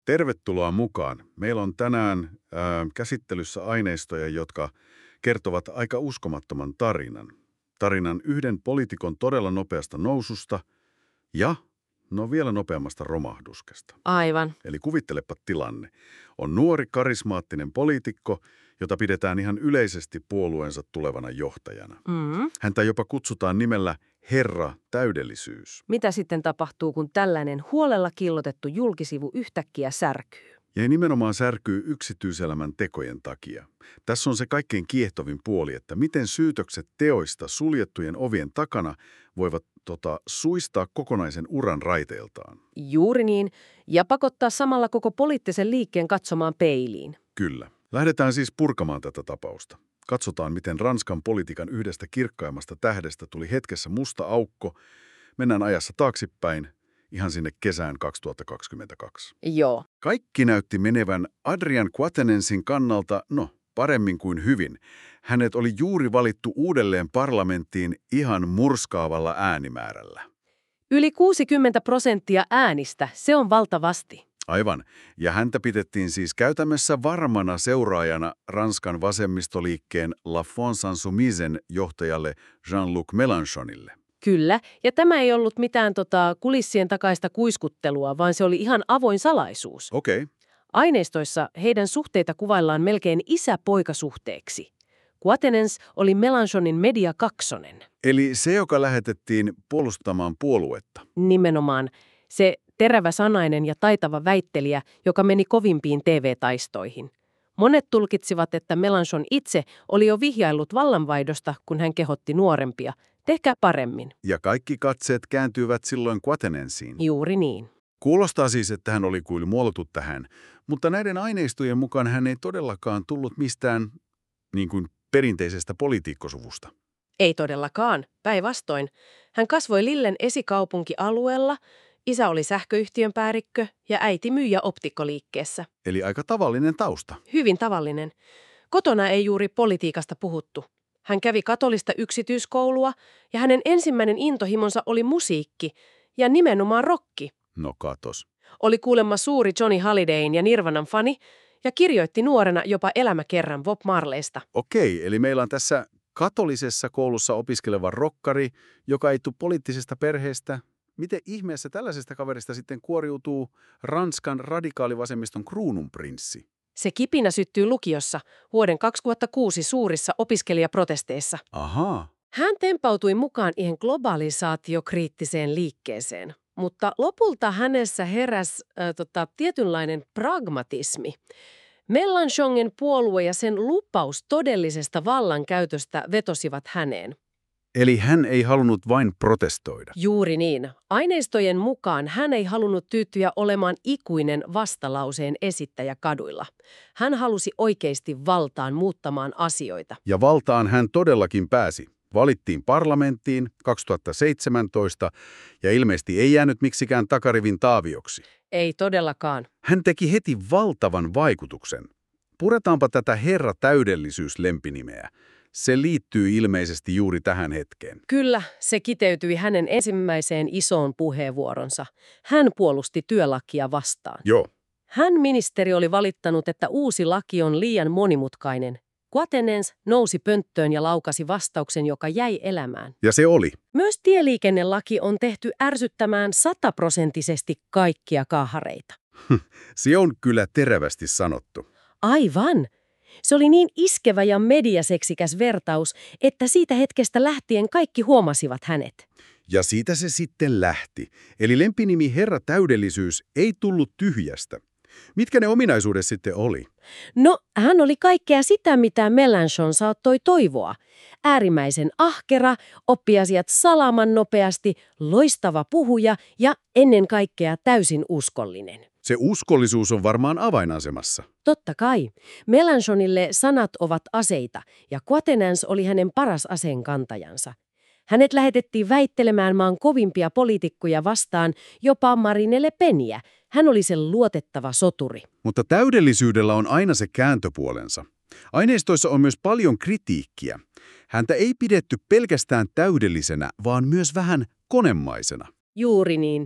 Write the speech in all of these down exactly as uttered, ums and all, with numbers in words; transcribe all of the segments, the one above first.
Tervetuloa mukaan. Meillä on tänään ää, käsittelyssä aineistoja, jotka kertovat aika uskomattoman tarinan. Tarinan yhden poliitikon todella nopeasta noususta ja no vielä nopeammasta romahduskesta. Aivan. Eli kuvittelepa tilanne. On nuori karismaattinen poliitikko, jota pidetään ihan yleisesti puolueensa tulevana johtajana. Mm. Häntä jopa kutsutaan nimellä Herra Täydellisyys. Mitä sitten tapahtuu, kun tällainen huolella killotettu julkisivu yhtäkkiä särkyy? Ja nimenomaan särkyy yksityiselämän tekojen takia. Tässä on se kaikkein kiehtovin puoli, että miten syytökset teoista suljettujen ovien takana voivat tota, suistaa kokonaisen uran raiteiltaan. Juuri niin, ja pakottaa samalla koko poliittisen liikkeen katsomaan peiliin. Kyllä. Lähdetään siis purkamaan tätä tapausta. Katsotaan, miten Ranskan politiikan yhdestä kirkkaimmasta tähdestä tuli hetkessä musta aukko. Mennään ajassa taaksepäin, ihan sinne kesään kaksituhattakaksikymmentäkaksi. Joo. Kaikki näytti menevän Adrian Quatennensin kannalta, no, paremmin kuin hyvin. Hänet oli juuri valittu uudelleen parlamenttiin ihan murskaavalla äänimäärällä. Yli kuusikymmentä prosenttia äänistä, se on valtavasti. Aivan. Ja häntä pidettiin siis käytännössä varmana seuraajana Ranskan vasemmistoliikkeen La France Insoumise johtajalle Jean-Luc Mélenchonille. Kyllä, ja tämä ei ollut mitään tota, kulissien takaista kuiskuttelua, vaan se oli ihan avoin salaisuus. Okei. Okay. Aineistoissa heidän suhteita kuvaillaan melkein isä-poikasuhteeksi. Quatennens oli Mélenchonin mediakaksonen. Eli se, joka lähetettiin puolustamaan puoluetta. Nimenomaan se teräväsanainen ja taitava väittelijä, joka meni kovimpiin T V-taistoihin. Monet tulkitsivat, että Mélenchon itse oli jo vihjaillut vallanvaihdosta, kun hän kehotti nuorempia. Tehkää paremmin. Ja kaikki katseet kääntyivät silloin Quatennensiin. Juuri niin. Kuulostaa siis, että hän oli kuin muoltu tähän, mutta näiden aineistojen mukaan hän ei todellakaan tullut mistään niin kuin perinteisestä poliitikkosuvusta. Ei todellakaan, päinvastoin. Hän kasvoi Lillen esikaupunkialueella, isä oli sähköyhtiön päällikkö ja äiti myyjä optikkoliikkeessä. Eli aika tavallinen tausta. Hyvin tavallinen. Kotona ei juuri politiikasta puhuttu. Hän kävi katolista yksityiskoulua ja hänen ensimmäinen intohimonsa oli musiikki ja nimenomaan rokki. No katos. Oli kuulemma suuri Johnny Hallidayn ja Nirvanan fani ja kirjoitti nuorena jopa elämäkerran Bob Marleysta. Okei, eli meillä on tässä katolisessa koulussa opiskeleva rokkari, joka ei tule poliittisesta perheestä. Miten ihmeessä tällaisesta kaverista sitten kuoriutuu Ranskan radikaalivasemmiston kruununprinssi? Se kipinä syttyy lukiossa vuoden kaksituhattakuusi suurissa opiskelijaprotesteissa. Ahaa. Hän tempautui mukaan ihan globalisaatiokriittiseen liikkeeseen, mutta lopulta hänessä heräsi äh, tota, tietynlainen pragmatismi. Mélenchonin puolue ja sen lupaus todellisesta vallankäytöstä vetosivat häneen. Eli hän ei halunnut vain protestoida. Juuri niin. Aineistojen mukaan hän ei halunnut tyytyä olemaan ikuinen vastalauseen esittäjä kaduilla. Hän halusi oikeasti valtaan muuttamaan asioita. Ja valtaan hän todellakin pääsi. Valittiin parlamenttiin kaksituhattaseitsemäntoista ja ilmeisesti ei jäänyt miksikään takarivin taavioksi. Ei todellakaan. Hän teki heti valtavan vaikutuksen. Puretaanpa tätä Herra Täydellisyys-lempinimeä. Se liittyy ilmeisesti juuri tähän hetkeen. Kyllä, se kiteytyi hänen ensimmäiseen isoon puheenvuoronsa. Hän puolusti työlakia vastaan. Joo. Hän ministeri oli valittanut, että uusi laki on liian monimutkainen. Quatennens nousi pönttöön ja laukasi vastauksen, joka jäi elämään. Ja se oli. Myös tieliikennelaki on tehty ärsyttämään sataprosenttisesti kaikkia kaahareita. Se on kyllä terävästi sanottu. Aivan. Se oli niin iskevä ja mediaseksikäs vertaus, että siitä hetkestä lähtien kaikki huomasivat hänet. Ja siitä se sitten lähti. Eli lempinimi Herra Täydellisyys ei tullut tyhjästä. Mitkä ne ominaisuudet sitten oli? No, hän oli kaikkea sitä, mitä Mélenchon saattoi toivoa. Äärimmäisen ahkera, oppi asiat salaman nopeasti, loistava puhuja ja ennen kaikkea täysin uskollinen. Se uskollisuus on varmaan avainasemassa. Totta kai. Mélenchonille sanat ovat aseita, ja Quatennens oli hänen paras aseenkantajansa. Hänet lähetettiin väittelemään maan kovimpia poliitikkoja vastaan, jopa Marine Le Peniä. Hän oli sen luotettava soturi. Mutta täydellisyydellä on aina se kääntöpuolensa. Aineistoissa on myös paljon kritiikkiä. Häntä ei pidetty pelkästään täydellisenä, vaan myös vähän konemaisena. Juuri niin.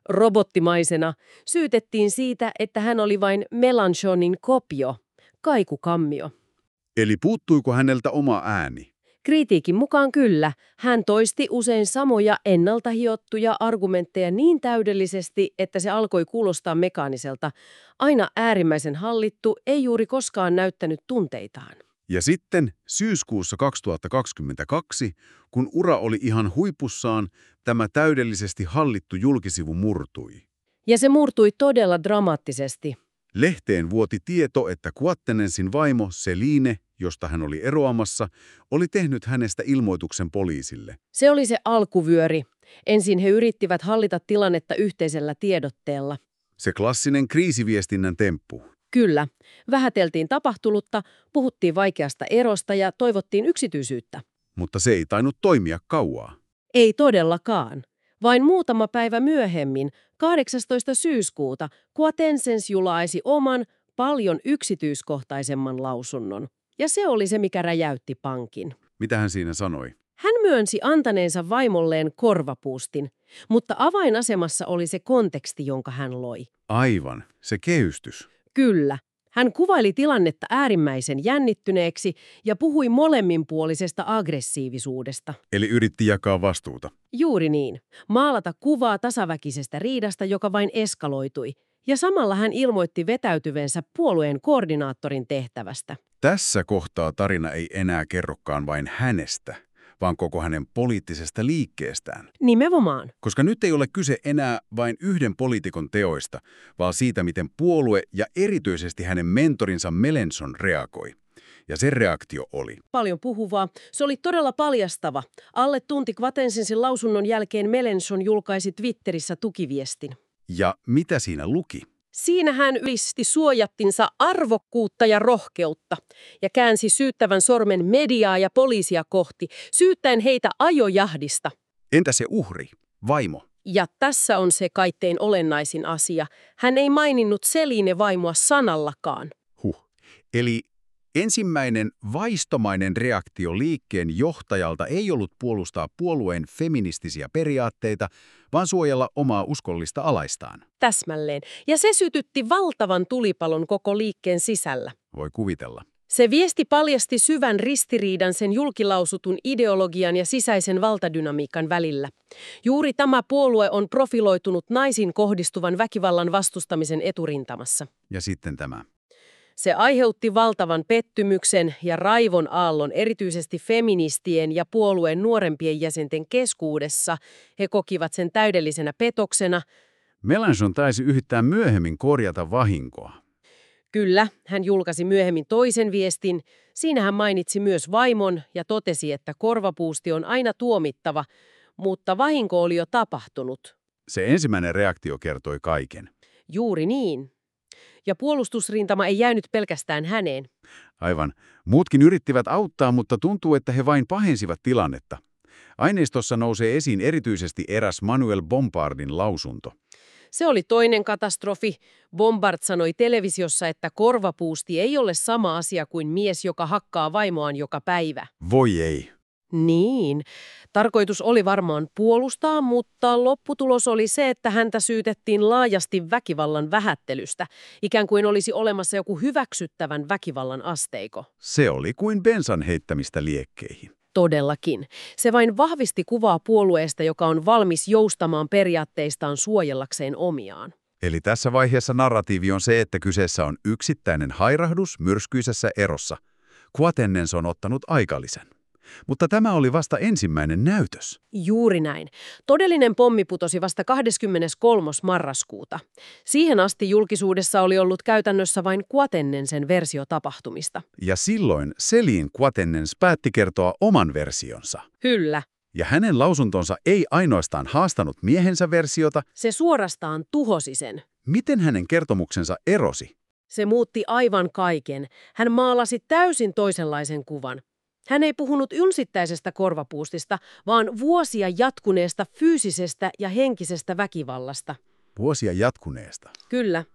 robottimaisena, syytettiin siitä, että hän oli vain Mélenchonin kopio, kaikukammio. Eli puuttuiko häneltä oma ääni? Kritiikin mukaan kyllä. Hän toisti usein samoja ennalta hiottuja argumentteja niin täydellisesti, että se alkoi kuulostaa mekaaniselta. Aina äärimmäisen hallittu, ei juuri koskaan näyttänyt tunteitaan. Ja sitten syyskuussa kaksituhattakaksikymmentäkaksi, kun ura oli ihan huipussaan, tämä täydellisesti hallittu julkisivu murtui. Ja se murtui todella dramaattisesti. Lehteen vuoti tieto, että Quatennensin vaimo Celine, josta hän oli eroamassa, oli tehnyt hänestä ilmoituksen poliisille. Se oli se alkuvyöri. Ensin he yrittivät hallita tilannetta yhteisellä tiedotteella. Se klassinen kriisiviestinnän temppu. Kyllä. Vähäteltiin tapahtunutta, puhuttiin vaikeasta erosta ja toivottiin yksityisyyttä. Mutta se ei tainnut toimia kauaa. Ei todellakaan. Vain muutama päivä myöhemmin, kahdeksastoista syyskuuta, Quatennens julaisi oman, paljon yksityiskohtaisemman lausunnon. Ja se oli se, mikä räjäytti pankin. Mitä hän siinä sanoi? Hän myönsi antaneensa vaimolleen korvapuustin, mutta avainasemassa oli se konteksti, jonka hän loi. Aivan, se kehystys. Kyllä. Hän kuvaili tilannetta äärimmäisen jännittyneeksi ja puhui molemminpuolisesta aggressiivisuudesta. Eli yritti jakaa vastuuta. Juuri niin. Maalata kuvaa tasaväkisestä riidasta, joka vain eskaloitui. Ja samalla hän ilmoitti vetäytyvensä puolueen koordinaattorin tehtävästä. Tässä kohtaa tarina ei enää kerrokaan vain hänestä, vaan koko hänen poliittisesta liikkeestään. Nimenomaan. Koska nyt ei ole kyse enää vain yhden poliitikon teoista, vaan siitä, miten puolue ja erityisesti hänen mentorinsa Mélenchon reagoi. Ja se reaktio oli. Paljon puhuvaa. Se oli todella paljastava. Alle tunti Quatennensin lausunnon jälkeen Mélenchon julkaisi Twitterissä tukiviestin. Ja mitä siinä luki? Siinä hän ylisti suojattinsa arvokkuutta ja rohkeutta ja käänsi syyttävän sormen mediaa ja poliisia kohti, syyttäen heitä ajojahdista. Entä se uhri, vaimo? Ja tässä on se kaikkein olennaisin asia. Hän ei maininnut Celine-vaimoa sanallakaan. Huh. Eli ensimmäinen vaistomainen reaktio liikkeen johtajalta ei ollut puolustaa puolueen feministisiä periaatteita, vaan suojella omaa uskollista alaistaan. Täsmälleen. Ja se sytytti valtavan tulipalon koko liikkeen sisällä. Voi kuvitella. Se viesti paljasti syvän ristiriidan sen julkilausutun ideologian ja sisäisen valtadynamiikan välillä. Juuri tämä puolue on profiloitunut naisiin kohdistuvan väkivallan vastustamisen eturintamassa. Ja sitten tämä. Se aiheutti valtavan pettymyksen ja raivon aallon erityisesti feministien ja puolueen nuorempien jäsenten keskuudessa. He kokivat sen täydellisenä petoksena. Mélenchon taisi yrittää myöhemmin korjata vahinkoa. Kyllä, hän julkaisi myöhemmin toisen viestin. Siinä hän mainitsi myös vaimon ja totesi, että korvapuusti on aina tuomittava, mutta vahinko oli jo tapahtunut. Se ensimmäinen reaktio kertoi kaiken. Juuri niin. Ja puolustusrintama ei jäänyt pelkästään häneen. Aivan. Muutkin yrittivät auttaa, mutta tuntuu, että he vain pahensivat tilannetta. Aineistossa nousee esiin erityisesti eräs Manuel Bompardin lausunto. Se oli toinen katastrofi. Bompard sanoi televisiossa, että korvapuusti ei ole sama asia kuin mies, joka hakkaa vaimoaan joka päivä. Voi ei. Niin. Tarkoitus oli varmaan puolustaa, mutta lopputulos oli se, että häntä syytettiin laajasti väkivallan vähättelystä, ikään kuin olisi olemassa joku hyväksyttävän väkivallan asteiko. Se oli kuin bensan heittämistä liekkeihin. Todellakin. Se vain vahvisti kuvaa puolueesta, joka on valmis joustamaan periaatteistaan suojellakseen omiaan. Eli tässä vaiheessa narratiivi on se, että kyseessä on yksittäinen hairahdus myrskyisessä erossa. Quatennens on ottanut aikalisän. Mutta tämä oli vasta ensimmäinen näytös. Juuri näin. Todellinen pommi putosi vasta kahdeskymmeneskolmas marraskuuta. Siihen asti julkisuudessa oli ollut käytännössä vain Quatennensen versio tapahtumista. Ja silloin Celine Quatennens päätti kertoa oman versionsa. Kyllä. Ja hänen lausuntonsa ei ainoastaan haastanut miehensä versiota. Se suorastaan tuhosi sen. Miten hänen kertomuksensa erosi? Se muutti aivan kaiken. Hän maalasi täysin toisenlaisen kuvan. Hän ei puhunut ylsittäisestä korvapuustista, vaan vuosia jatkuneesta fyysisestä ja henkisestä väkivallasta. Vuosia jatkuneesta? Kyllä.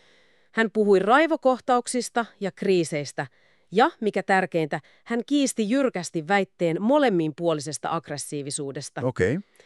Hän puhui raivokohtauksista ja kriiseistä. Ja, mikä tärkeintä, hän kiisti jyrkästi väitteen molemminpuolisesta aggressiivisuudesta. Okei. Okay.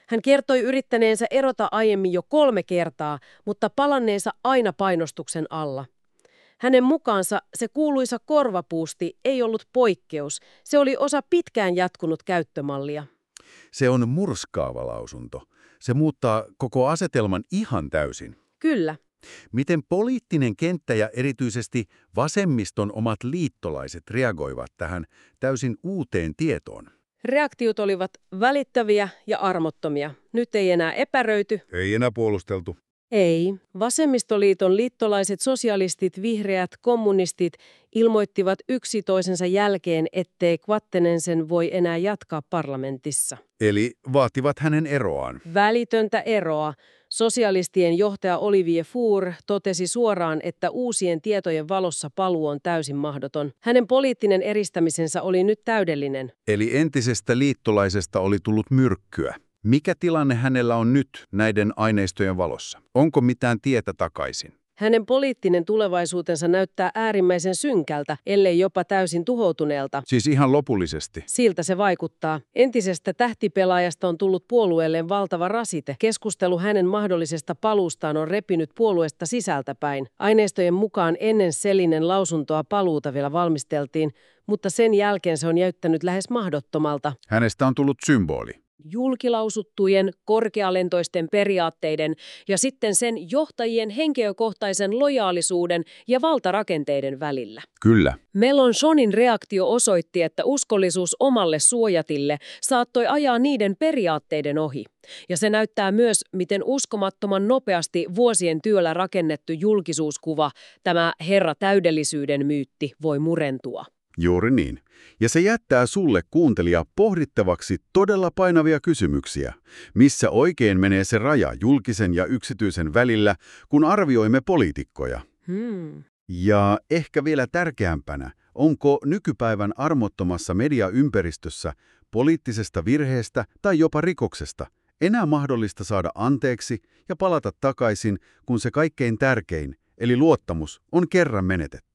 Hän kertoi yrittäneensä erota aiemmin jo kolme kertaa, mutta palanneensa aina painostuksen alla. Hänen mukaansa se kuuluisa korvapuusti ei ollut poikkeus, se oli osa pitkään jatkunut käyttömallia. Se on murskaava lausunto. Se muuttaa koko asetelman ihan täysin. Kyllä. Miten poliittinen kenttä ja erityisesti vasemmiston omat liittolaiset reagoivat tähän täysin uuteen tietoon? Reaktiot olivat välittäviä ja armottomia. Nyt ei enää epäröity. Ei enää puolusteltu. Ei. Vasemmistoliiton liittolaiset sosialistit, vihreät, kommunistit ilmoittivat yksi toisensa jälkeen, ettei Kvattenensen voi enää jatkaa parlamentissa. Eli vaativat hänen eroaan. Välitöntä eroa. Sosialistien johtaja Olivier Faure totesi suoraan, että uusien tietojen valossa paluu on täysin mahdoton. Hänen poliittinen eristämisensä oli nyt täydellinen. Eli entisestä liittolaisesta oli tullut myrkkyä. Mikä tilanne hänellä on nyt näiden aineistojen valossa? Onko mitään tietä takaisin? Hänen poliittinen tulevaisuutensa näyttää äärimmäisen synkältä, ellei jopa täysin tuhoutuneelta. Siis ihan lopullisesti. Siltä se vaikuttaa. Entisestä tähtipelaajasta on tullut puolueelleen valtava rasite. Keskustelu hänen mahdollisesta paluustaan on repinyt puolueesta sisältäpäin. Aineistojen mukaan ennen Selinen lausuntoa paluuta vielä valmisteltiin, mutta sen jälkeen se on näyttänyt lähes mahdottomalta. Hänestä on tullut symboli. Julkilausuttujen korkealentoisten periaatteiden ja sitten sen johtajien henkilökohtaisen lojaalisuuden ja valtarakenteiden välillä. Kyllä. Mélenchonin reaktio osoitti, että uskollisuus omalle suojatille saattoi ajaa niiden periaatteiden ohi. Ja se näyttää myös, miten uskomattoman nopeasti vuosien työllä rakennettu julkisuuskuva, tämä herra täydellisyyden myytti, voi murentua. Juuri niin. Ja se jättää sulle, kuuntelija, pohdittavaksi todella painavia kysymyksiä. Missä oikein menee se raja julkisen ja yksityisen välillä, kun arvioimme poliitikkoja? Hmm. Ja ehkä vielä tärkeämpänä, onko nykypäivän armottomassa mediaympäristössä poliittisesta virheestä tai jopa rikoksesta enää mahdollista saada anteeksi ja palata takaisin, kun se kaikkein tärkein, eli luottamus, on kerran menetetty?